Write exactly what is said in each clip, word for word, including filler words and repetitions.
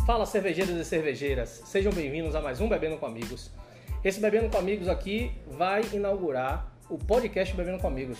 Fala, cervejeiros e cervejeiras, sejam bem-vindos a mais um Bebendo com Amigos. Esse Bebendo com Amigos aqui vai inaugurar o podcast Bebendo com Amigos.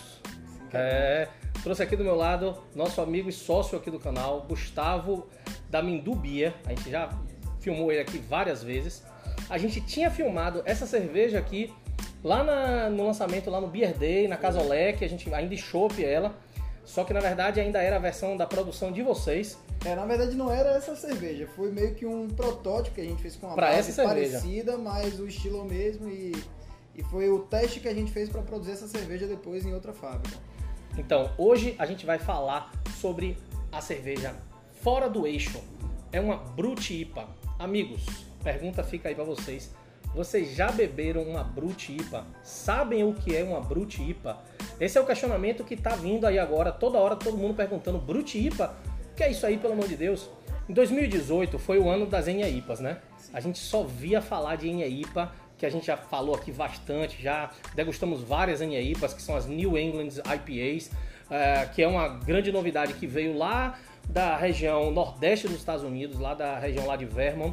É, trouxe aqui do meu lado nosso amigo e sócio aqui do canal, Gustavo da Mindu Beer. A gente já filmou ele aqui várias vezes. A gente tinha filmado essa cerveja aqui lá na, no lançamento, lá no Beer Day, na Casa Olé, que a gente ainda chope ela. Só que na verdade ainda era a versão da produção de vocês. É, na verdade não era essa cerveja, foi meio que um protótipo que a gente fez com uma pra base essa parecida, mas o estilo é o mesmo e, e foi o teste que a gente fez para produzir essa cerveja depois em outra fábrica. Então, hoje a gente vai falar sobre a cerveja Fora do Eixo. É uma Brut I P A. Amigos, pergunta fica aí para vocês. Vocês já beberam uma Brut I P A? Sabem o que é uma Brut I P A? Esse é o questionamento que tá vindo aí agora, toda hora todo mundo perguntando, Brut I P A? O que é isso aí, pelo amor de Deus? Em dois mil e dezoito foi o ano das N E I P As, né? Sim. A gente só via falar de N E I P A, que a gente já falou aqui bastante, já degustamos várias N E I P As, que são as New England I P As, é, que é uma grande novidade que veio lá da região nordeste dos Estados Unidos, lá da região lá de Vermont,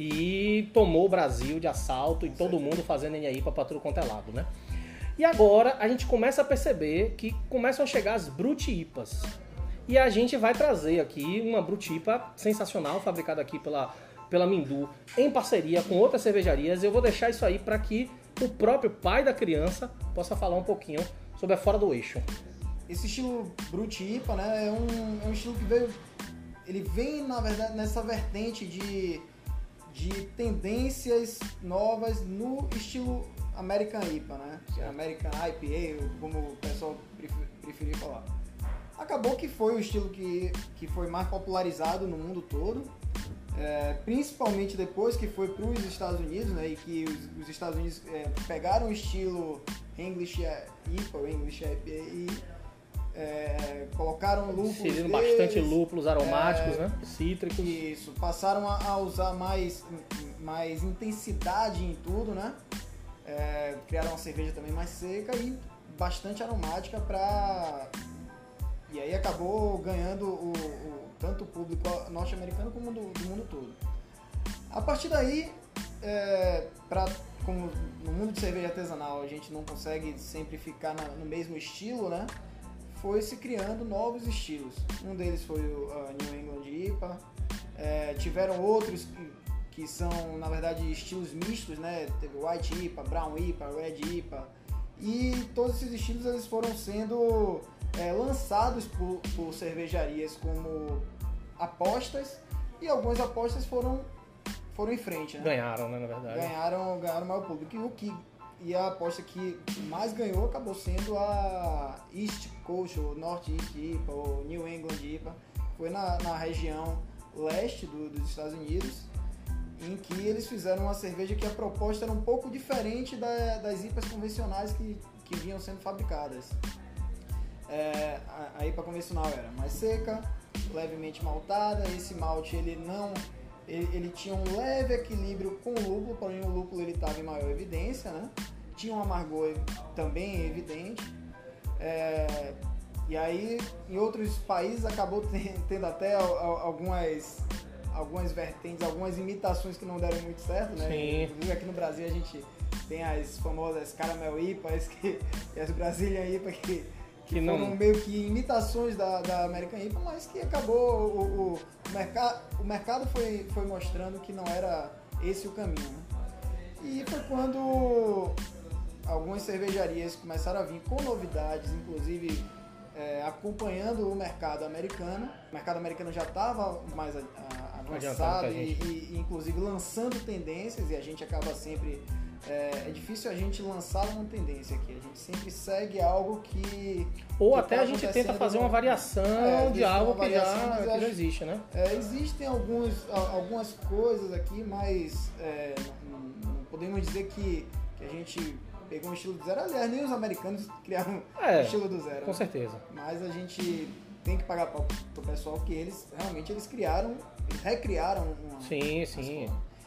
e tomou o Brasil de assalto e todo mundo fazendo N E I P A para tudo quanto é lado, né? E agora a gente começa a perceber que começam a chegar as Brut I P As. E a gente vai trazer aqui uma Brut I P A sensacional, fabricada aqui pela, pela Mindu, em parceria com outras cervejarias. Eu vou deixar isso aí para que o próprio pai da criança possa falar um pouquinho sobre a Fora do Eixo. Esse estilo Brut I P A, né, é um, é um estilo que veio, ele vem na verdade nessa vertente de, de tendências novas no estilo American I P A, né? American I P A, como o pessoal preferia falar. Acabou que foi o estilo que, que foi mais popularizado no mundo todo, é, principalmente depois que foi para os Estados Unidos, né? E que os, os Estados Unidos é, pegaram o estilo English I P A, o English I P A, e é, colocaram lúpulos Inserindo deles, bastante lúpulos aromáticos, é, né? Cítricos. Isso, passaram a, a usar mais, mais intensidade em tudo, né? É, criaram uma cerveja também mais seca e bastante aromática para... E aí acabou ganhando o, o, tanto o público norte-americano como do, do mundo todo. A partir daí, é, pra, como no mundo de cerveja artesanal a gente não consegue sempre ficar na, no mesmo estilo, né? Foi se criando novos estilos. Um deles foi o uh, New England I P A. É, tiveram outros que, que são, na verdade, estilos mistos, né? Teve White I P A, Brown I P A, Red I P A. E todos esses estilos eles foram sendo é, lançados por, por cervejarias como apostas, e algumas apostas foram, foram em frente, né? Ganharam, né, na verdade. Ganharam, ganharam o maior público. E, o que, e a aposta que mais ganhou acabou sendo a East Coast, ou North East I P A, ou New England I P A. Foi na, na região leste do, dos Estados Unidos, em que eles fizeram uma cerveja que a proposta era um pouco diferente da, das I P As convencionais que, que vinham sendo fabricadas. É, a, a I P A convencional era mais seca, levemente maltada. Esse malte ele não, ele, ele tinha um leve equilíbrio com o lúpulo, porém o lúpulo ele estava em maior evidência, né? Tinha um amargor também evidente. É, e aí em outros países acabou tendo até algumas algumas vertentes, algumas imitações que não deram muito certo, né? Sim. Inclusive aqui no Brasil a gente tem as famosas Caramel I P As que, e as Brazilian I P A que, que, que foram não... meio que imitações da, da American I P A, mas que acabou, o, o, o, mercado, o mercado foi, foi mostrando que não era esse o caminho, né? E foi quando algumas cervejarias começaram a vir com novidades, inclusive é, acompanhando o mercado americano. O mercado americano já estava mais a, a, avançado e, e inclusive lançando tendências, e a gente acaba sempre... É, é difícil a gente lançar uma tendência aqui, a gente sempre segue algo que... Ou que até tá a gente tenta fazer uma variação é, de algo que, já, que acho, já existe, né? É, existem alguns, algumas coisas aqui, mas é, não, não podemos dizer que, que a gente pegou um estilo do zero. Aliás, nem os americanos criaram é, um estilo do zero. Com né? certeza. Mas a gente tem que pagar para o pessoal que eles realmente eles criaram, eles recriaram uma... Sim, sim.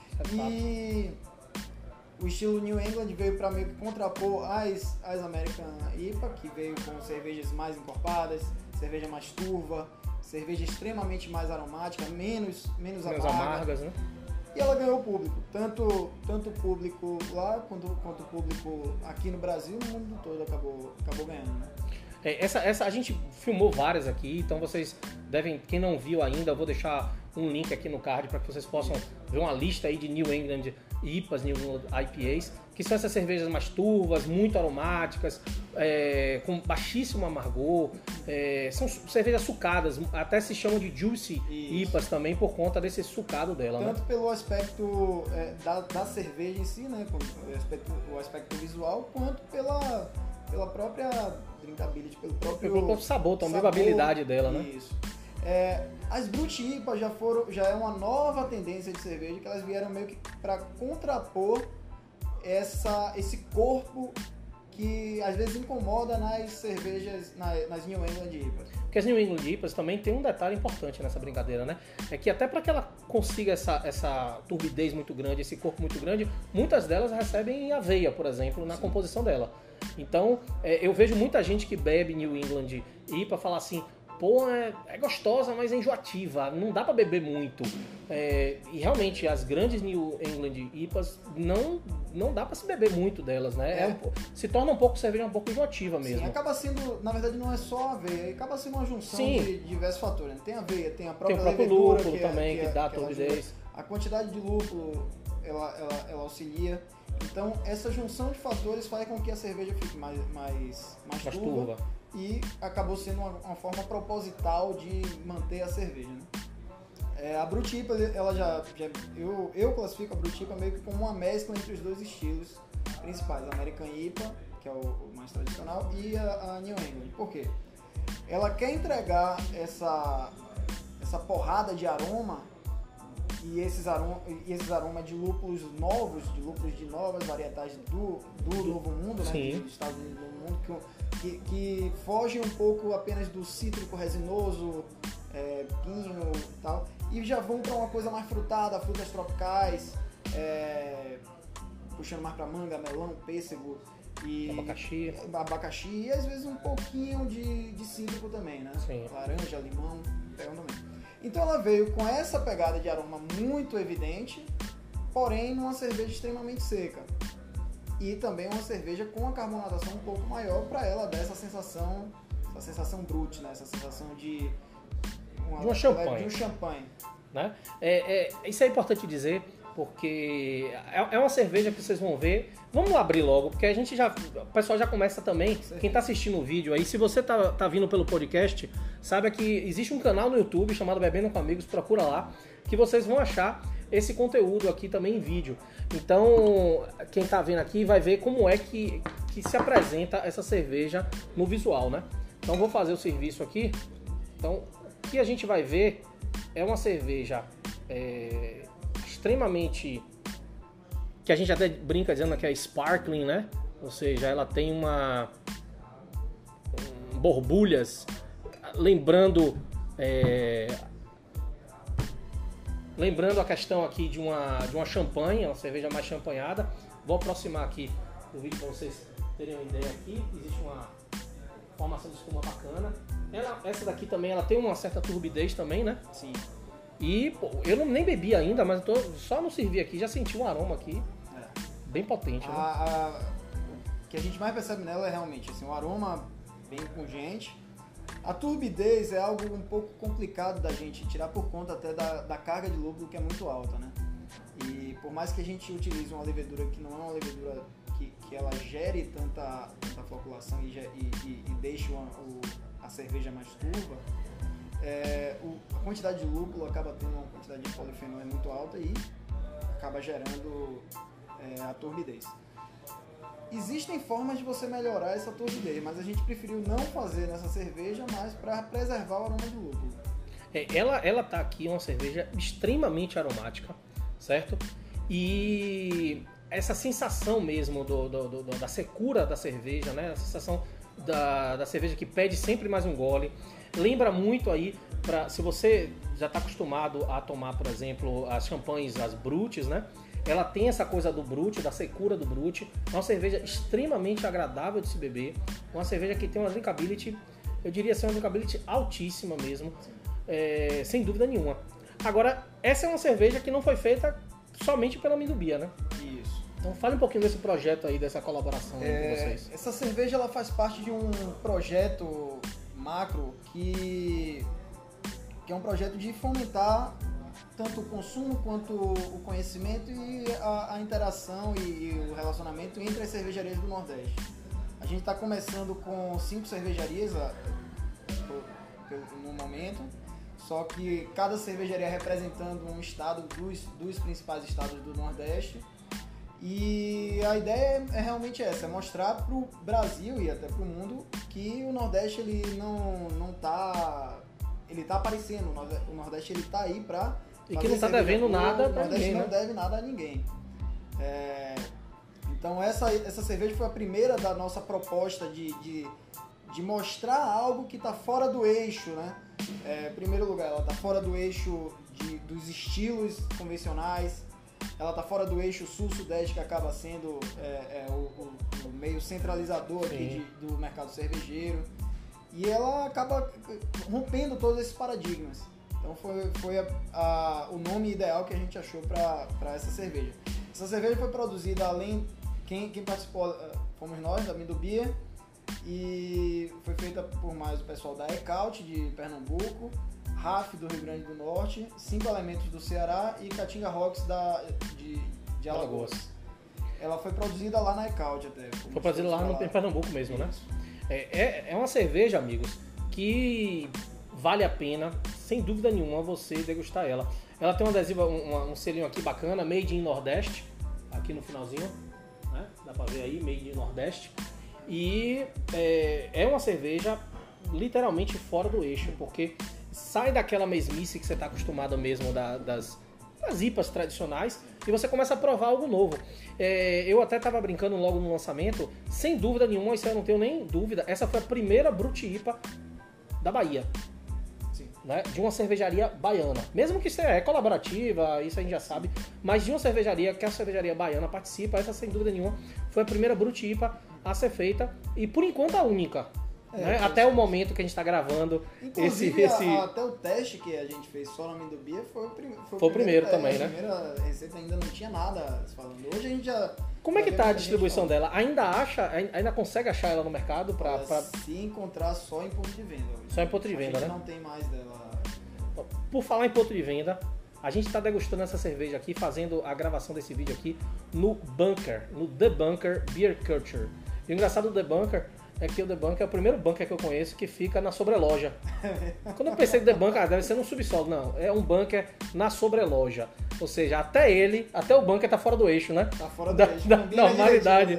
E o estilo New England veio para meio que contrapor as, as American I P A, que veio com cervejas mais encorpadas, cerveja mais turva, cerveja extremamente mais aromática, menos, menos, Menos amarga. amargas, né? E ela ganhou público, tanto, tanto o público lá quanto, quanto o público aqui no Brasil, no mundo todo acabou, acabou ganhando, né? É, essa, essa, a gente filmou várias aqui, então vocês devem, quem não viu ainda, eu vou deixar um link aqui no card para que vocês possam ver uma lista aí de New England I P As, New England I P As, que são essas cervejas mais turvas, muito aromáticas, é, com baixíssimo amargor, é, são cervejas sucadas, até se chamam de Juicy I P As também por conta desse sucado dela, Tanto né? pelo aspecto é, da, da cerveja em si, né, o aspecto, o aspecto visual, quanto pela, pela própria drinkability, pelo próprio, Pelo próprio sabor, também a sabor, bebabilidade dela, né? Isso. É, as Brut I P As já foram, já é uma nova tendência de cerveja que elas vieram meio que para contrapor essa, esse corpo que às vezes incomoda nas cervejas, nas, nas New England I P As. Porque as New England I P As também tem um detalhe importante nessa brincadeira, né? É que até para que ela consiga essa, essa turbidez muito grande, esse corpo muito grande, muitas delas recebem aveia, por exemplo, na Sim. composição dela. Então, é, eu vejo muita gente que bebe New England I P A falar assim, pô, é, é gostosa, mas é enjoativa, não dá pra beber muito. É, e realmente, as grandes New England I P As, não, não dá pra se beber muito delas, né? É. É um, se torna um pouco cerveja um pouco enjoativa mesmo. Sim, acaba sendo, na verdade não é só aveia, acaba sendo uma junção Sim. de diversos fatores. Né? Tem aveia, tem a própria Tem o próprio levedura, lúpulo que é, também, que, que, é, dá que turbidez. A quantidade de lúpulo, ela, ela, ela auxilia. Então, essa junção de fatores faz com que a cerveja fique mais, mais, mais, mais turva, turva. E acabou sendo uma, uma forma proposital de manter a cerveja. Né? É, a Brut I P A, ela já, já, eu, eu classifico a Brut I P A meio que como uma mescla entre os dois estilos principais, a American I P A, que é o, o mais tradicional, e a, a New England. Por quê? Ela quer entregar essa, essa porrada de aroma e esses, arom, e esses aromas de lúpulos novos, de lúpulos de novas variedades do, do Novo Mundo, né? Sim. Dos Estados Unidos do Novo Mundo, que, que, que fogem um pouco apenas do cítrico resinoso, é, pinho e tal, e já vão para uma coisa mais frutada, frutas tropicais, é, puxando mais para manga, melão, pêssego e abacaxi. abacaxi e às vezes um pouquinho de, de cítrico também, né? Sim. Laranja, limão, pegam também. Então ela veio com essa pegada de aroma muito evidente, porém numa cerveja extremamente seca. E também uma cerveja com uma carbonatação um pouco maior para ela dar essa sensação, essa sensação brute, né? Essa sensação de uma, de uma champanhe. De um champanhe. Né? É, é, isso é importante dizer, porque é, é uma cerveja que vocês vão ver. Vamos abrir logo, porque a gente já, o pessoal já começa também. Quem está assistindo o vídeo aí, se você tá, tá vindo pelo podcast, saiba que existe um canal no YouTube chamado Bebendo com Amigos, procura lá, que vocês vão achar esse conteúdo aqui também em vídeo. Então, quem está vendo aqui vai ver como é que, que se apresenta essa cerveja no visual, né? Então, vou fazer o serviço aqui. Então, o que a gente vai ver é uma cerveja é, extremamente... que a gente até brinca dizendo que é sparkling, né? Ou seja, ela tem uma... Um, borbulhas, lembrando... É, lembrando a questão aqui de uma, de uma champanhe, uma cerveja mais champanhada. Vou aproximar aqui do vídeo para vocês terem uma ideia aqui. Existe uma formação de espuma bacana. Ela, essa daqui também ela tem uma certa turbidez também, né? Sim. E pô, eu não, nem bebi ainda, mas eu tô, só no servir aqui já senti um aroma aqui é. bem potente. Né? A, a, o que a gente mais percebe nela é realmente assim, um aroma bem pungente. A turbidez é algo um pouco complicado da gente tirar por conta até da, da carga de lúpulo que é muito alta, né? E por mais que a gente utilize uma levedura que não é uma levedura que, que ela gere tanta, tanta floculação e, e, e, e deixe uma, o, a cerveja mais turva, é, o, a quantidade de lúpulo acaba tendo uma quantidade de polifenol muito alta e acaba gerando é, a turbidez. Existem formas de você melhorar essa turbidez, mas a gente preferiu não fazer nessa cerveja, mas para preservar o aroma de lúpulo. É, ela, ela tá aqui uma cerveja extremamente aromática, certo? E essa sensação mesmo do, do, do, da secura da cerveja, né? A sensação da, da cerveja que pede sempre mais um gole. Lembra muito aí, pra, se você já está acostumado a tomar, por exemplo, as champanhes, as brutes, né? Ela tem essa coisa do brute, da secura do brute. É uma cerveja extremamente agradável de se beber. Uma cerveja que tem uma drinkability, eu diria ser uma drinkability altíssima mesmo. é, sem dúvida nenhuma. Agora, essa é uma cerveja que não foi feita somente pela Mindubia, né? Isso. Então fale um pouquinho desse projeto aí, dessa colaboração aí É, com vocês. essa cerveja ela faz parte de um projeto macro que, que é um projeto de fomentar tanto o consumo quanto o conhecimento e a, a interação e, e o relacionamento entre as cervejarias do Nordeste. A gente está começando com cinco cervejarias a, no momento, só que cada cervejaria representando um estado dos, dos principais estados do Nordeste. E a ideia é realmente essa, é mostrar para o Brasil e até para o mundo que o Nordeste ele não não tá, ele tá aparecendo, o Nordeste ele tá aí para e que não está devendo nada para O ninguém, Nordeste não né? deve nada a ninguém. É, então essa essa cerveja foi a primeira da nossa proposta de, de, de mostrar algo que está fora do eixo, né? É, em primeiro lugar, ela está fora do eixo de, dos estilos convencionais. Ela está fora do eixo sul-sudeste, que acaba sendo é, é, o, o, o meio centralizador aqui de, do mercado cervejeiro. E ela acaba rompendo todos esses paradigmas. Então foi, foi a, a, o nome ideal que a gente achou para essa cerveja. Essa cerveja foi produzida além... Quem, quem participou fomos nós, da Mindubia. E foi feita por mais o pessoal da Ecaute, de Pernambuco. R A F do Rio Grande do Norte, Cinco Elementos do Ceará e Caatinga Rocks da, de, de Alagoas. Ela foi produzida lá na Ecaute até. Foi produzida lá no, em Pernambuco mesmo, né? É, é, é uma cerveja, amigos, que vale a pena, sem dúvida nenhuma, você degustar ela. Ela tem um adesivo, um, um selinho aqui bacana, Made in Nordeste, aqui no finalzinho, né? Dá pra ver aí, Made in Nordeste. E é, é uma cerveja literalmente fora do eixo, porque sai daquela mesmice que você está acostumado mesmo da, das, das I P As tradicionais e você começa a provar algo novo. É, eu até estava brincando logo no lançamento, sem dúvida nenhuma, isso eu não tenho nem dúvida, essa foi a primeira Brut I P A da Bahia. Sim. Né? De uma cervejaria baiana. Mesmo que seja é colaborativa, isso a gente já sabe, mas de uma cervejaria que a cervejaria baiana participa, essa sem dúvida nenhuma foi a primeira Brut I P A a ser feita e por enquanto a única. É, né? Até o momento que a gente está gravando esse, esse... A, até o teste que a gente fez só na Mindubia foi o, prim... foi o foi primeiro, primeiro também, teste. né? A primeira receita ainda não tinha nada falando. Hoje a gente já... Como é que já tá a distribuição dela? Ainda acha, ainda consegue achar ela no mercado? Pra, pra... Se encontrar só em ponto de venda. Hoje. Só em ponto de venda, a gente né? não tem mais dela. Por falar em ponto de venda, a gente está degustando essa cerveja aqui, fazendo a gravação desse vídeo aqui no Bunker, no The Bunker Beer Culture. E o engraçado do The Bunker é que o The Bunker é o primeiro bunker que eu conheço que fica na sobreloja. Quando eu pensei que The Bunker ah, deve ser no subsolo, não, é um bunker na sobreloja. Ou seja, até ele, até o bunker tá fora do eixo, né? Tá fora do da, eixo. Da normalidade.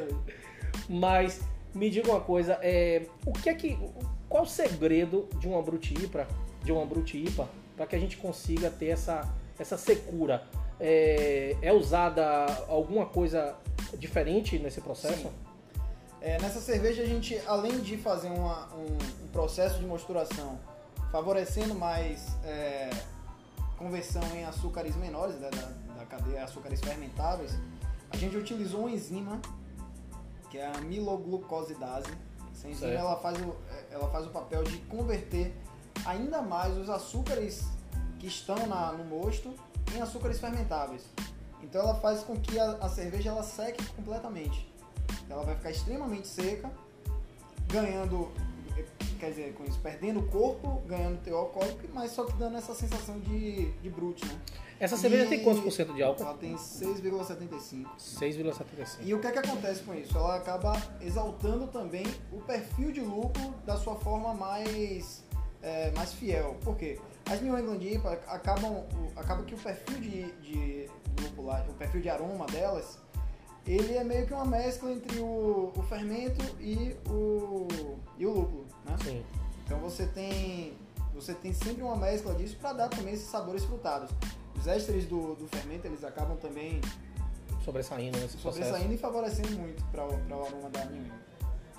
Mas me diga uma coisa, é, o que é que, qual o segredo de uma Brut I P A, de uma Brut I P A, para que a gente consiga ter essa, essa secura? É, é usada alguma coisa diferente nesse processo? Sim. É, nessa cerveja a gente, além de fazer uma, um, um processo de mosturação favorecendo mais é, conversão em açúcares menores da, da, da cadeia açúcares fermentáveis, a gente utilizou uma enzima que é a amiloglucosidase. Essa enzima ela faz, o, ela faz o papel de converter ainda mais os açúcares que estão na, no mosto em açúcares fermentáveis. Então ela faz com que a, a cerveja ela seque completamente. Ela vai ficar extremamente seca, ganhando, quer dizer, com isso, perdendo o corpo, ganhando teor alcoólico, mas só que dando essa sensação de, de brute, né? Essa cerveja e tem quantos por cento de álcool? Ela tem seis vírgula setenta e cinco. seis vírgula setenta e cinco. E o que é que acontece com isso? Ela acaba exaltando também o perfil de lúpulo da sua forma mais, é, mais fiel. Por quê? As New England I P A acabam, acaba que o perfil de, de lúpulo, o perfil de aroma delas, ele é meio que uma mescla entre o, o fermento e o, e o lúpulo, né? Sim. Então você tem, você tem sempre uma mescla disso para dar também esses sabores frutados. Os ésteres do, do fermento, eles acabam também sobressaindo nesse processo. Sobressaindo e favorecendo muito para o aroma da New England.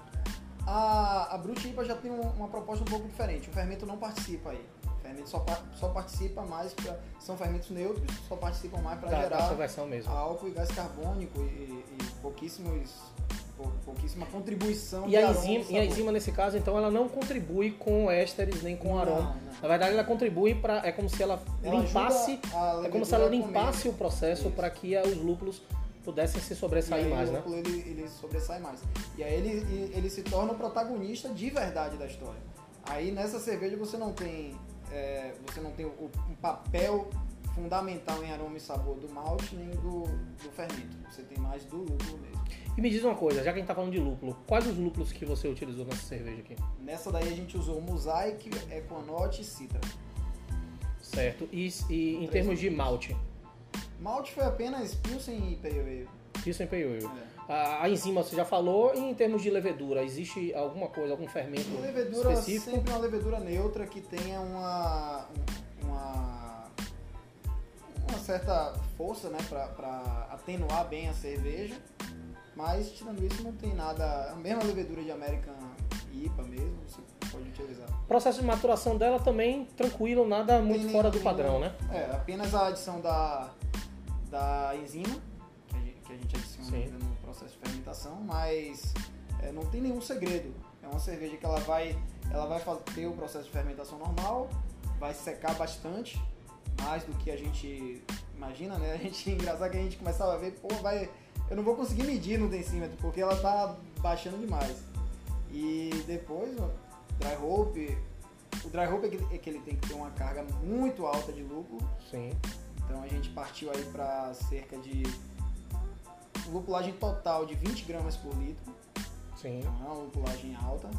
A, a Brut I P A já tem um, uma proposta um pouco diferente. O fermento não participa aí. O fermento só, só participa mais para... São fermentos neutros, só participam mais para gerar mesmo. álcool e gás carbônico e, e pouquíssimos pou- pouquíssima contribuição E de a, aroma enzima, sabor. e a enzima, nesse caso, então, ela não contribui com ésteres nem com Não, aroma. não. Na verdade, ela contribui para... É como se ela, Ela limpasse... ajuda a É como se ela levedura a comer. limpasse o processo Isso. para que os lúpulos pudessem se E sobressair aí mais, o né? lúpulo, ele, ele sobressai mais. E aí ele, ele, ele se torna o protagonista de verdade da história. Aí nessa cerveja você não tem, é, você não tem o, um papel fundamental em aroma e sabor do malte nem do, do fermento. Você tem mais do lúpulo mesmo. E me diz uma coisa, já que a gente tá falando de lúpulo, quais os lúpulos que você utilizou nessa cerveja aqui? Nessa daí a gente usou Mosaic, Equinox e Citra. Certo. E, e em Três termos de lúpulos. malte? Malte foi apenas Pilsen e Pale Ale. Isso em Pale Ale. É. A, a enzima você já falou, e em termos de levedura, existe alguma coisa, algum fermento Levedura, específico? sempre uma levedura neutra que tenha uma, uma, uma certa força, né, para atenuar bem a cerveja, mas tirando isso não tem nada, a mesma levedura de American I P A mesmo, você pode utilizar. Processo de maturação dela também tranquilo, nada muito Tem fora do nenhum- padrão, né? É, apenas a adição da, da enzima, que a gente, que a gente adiciona Sim. ainda no processo de fermentação, mas é, não tem nenhum segredo. É uma cerveja que ela vai, ela vai fa- ter o processo de fermentação normal, vai secar bastante, mais do que a gente imagina, né? A gente, engraçado que a gente começava a ver, pô, vai, eu não vou conseguir medir no decímetro, porque ela tá baixando demais. E depois, ó, dry hope, o dry hope é que, é que ele tem que ter uma carga muito alta de lúpulo, Sim. então a gente partiu aí para cerca de lupulagem total de vinte gramas por litro, Sim. então é uma lupulagem alta.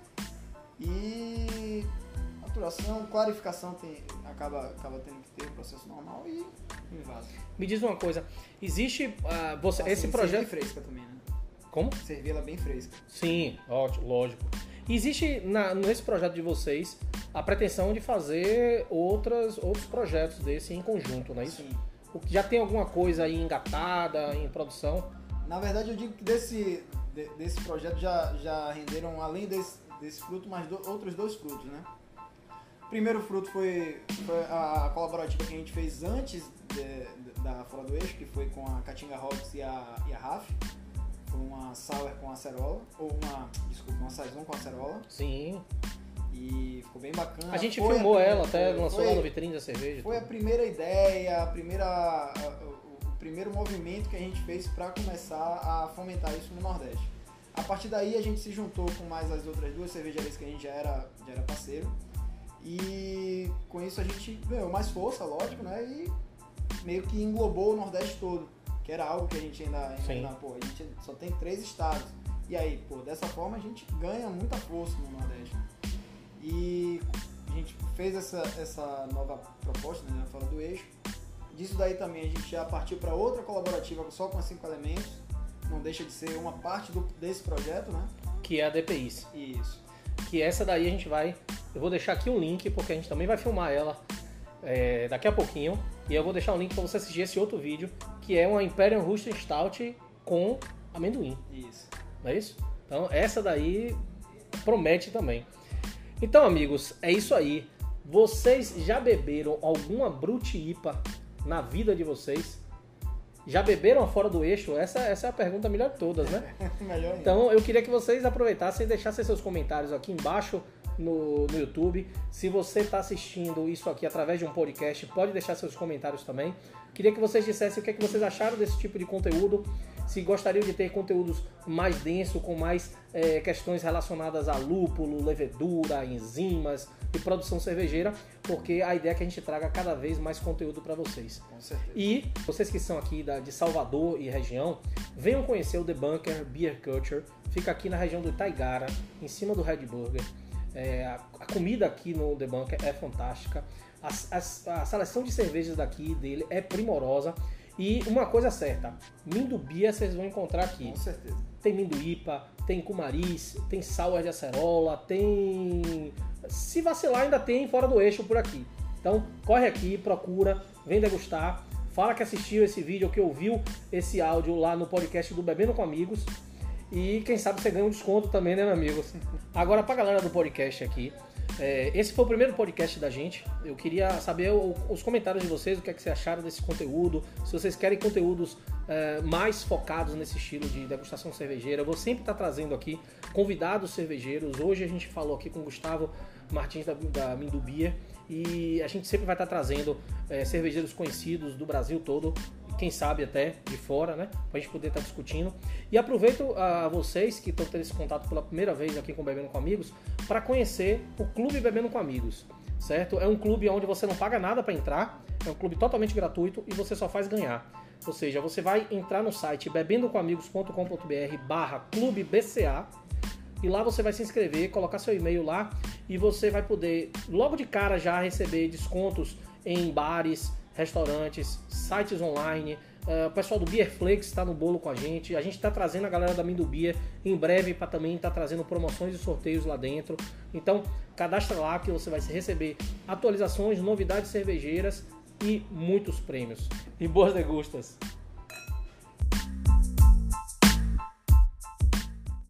E maturação, clarificação tem, acaba, acaba tendo que ter o processo normal e invasa. Me diz uma coisa, existe ah, você, Assim, esse servir projeto... fresca também, né? Como? Servir ela bem fresca. Sim, ótimo, lógico. E existe na, nesse projeto de vocês a pretensão de fazer outras, outros projetos desse em conjunto, não é isso? Sim. O que já tem alguma coisa aí engatada, em produção? Na verdade, eu digo que desse, de- desse projeto já, já renderam, além desse, desse fruto, mais do- outros dois frutos, né? O primeiro fruto foi, foi a colaborativa que a gente fez antes de- de- da Fora do Eixo, que foi com a Caatinga Rocks e a, e a Raf. Foi uma sour com acerola, ou uma, desculpa, uma saison com acerola. Sim. E ficou bem bacana. A gente Foi filmou primeira- ela, até foi- lançou foi- lá no Vitrine da Cerveja. Foi a primeira ideia, a primeira, a- o, o primeiro movimento que a gente fez para começar a fomentar isso no Nordeste. A partir daí a gente se juntou com mais as outras duas cervejarias que a gente já era, já era parceiro. E com isso a gente ganhou mais força, lógico, né? E meio que englobou o Nordeste todo, que era algo que a gente ainda, Sim. ainda pô, a gente só tem três estados. E aí, pô, dessa forma a gente ganha muita força no Nordeste. E a gente fez essa, essa nova proposta, né, Fora do Eixo. Disso daí também a gente já partiu para outra colaborativa só com cinco elementos. Não deixa de ser uma parte do, desse projeto, né? Que é a D P Is. Isso. Que essa daí a gente vai... Eu vou deixar aqui um link, porque a gente também vai filmar ela é, daqui a pouquinho. E eu vou deixar um link para você assistir esse outro vídeo, que é uma Imperial Russian Stout com amendoim. Isso. Não é isso? Então essa daí promete também. Então, amigos, é isso aí. Vocês já beberam alguma Brut I P A na vida de vocês? Já beberam a Fora do Eixo? Essa, essa é a pergunta melhor de todas, né? Melhor ainda. Então eu queria que vocês aproveitassem e deixassem seus comentários aqui embaixo no, no YouTube. Se você está assistindo isso aqui através de um podcast, pode deixar seus comentários também. Queria que vocês dissessem o que, é que vocês acharam desse tipo de conteúdo. Se gostariam de ter conteúdos mais densos, com mais é, questões relacionadas a lúpulo, levedura, enzimas e produção cervejeira, porque a ideia é que a gente traga cada vez mais conteúdo para vocês. Com certeza. E vocês que são aqui da, de Salvador e região, venham conhecer o The Bunker Beer Culture. Fica aqui na região do Itaigara, em cima do Red Burger. É, a, a comida aqui no The Bunker é fantástica. A, a, a seleção de cervejas daqui dele é primorosa. E uma coisa certa, Mindubia vocês vão encontrar aqui. Com certeza. Tem Minduípa, tem Cumariz, tem Sour de acerola, tem... Se vacilar ainda tem Fora do Eixo por aqui. Então corre aqui, procura, vem degustar. Fala que assistiu esse vídeo, que ouviu esse áudio lá no podcast do Bebendo com Amigos. E quem sabe você ganha um desconto também, né, meu amigo? Agora, pra galera do podcast aqui, é, esse foi o primeiro podcast da gente. Eu queria saber o, os comentários de vocês, o que é que vocês acharam desse conteúdo. Se vocês querem conteúdos é, mais focados nesse estilo de degustação cervejeira, eu vou sempre estar trazendo aqui convidados cervejeiros. Hoje a gente falou aqui com o Gustavo Martins da, da Mindu Beer. E a gente sempre vai estar trazendo é, cervejeiros conhecidos do Brasil todo, quem sabe até de fora, né? Pra gente poder estar discutindo. E aproveito a vocês que estão tendo esse contato pela primeira vez aqui com o Bebendo com Amigos para conhecer o Clube Bebendo com Amigos, certo? É um clube onde você não paga nada para entrar, é um clube totalmente gratuito e você só faz ganhar. Ou seja, você vai entrar no site bebendo com amigos ponto com ponto br barra clube B C A e lá você vai se inscrever, colocar seu e-mail lá e você vai poder logo de cara já receber descontos em bares, restaurantes, sites online. Uh, o pessoal do Beerflix está no bolo com a gente. A gente está trazendo a galera da Mindu Beer em breve para também estar tá trazendo promoções e sorteios lá dentro. Então, cadastra lá que você vai receber atualizações, novidades cervejeiras e muitos prêmios. E boas degustas!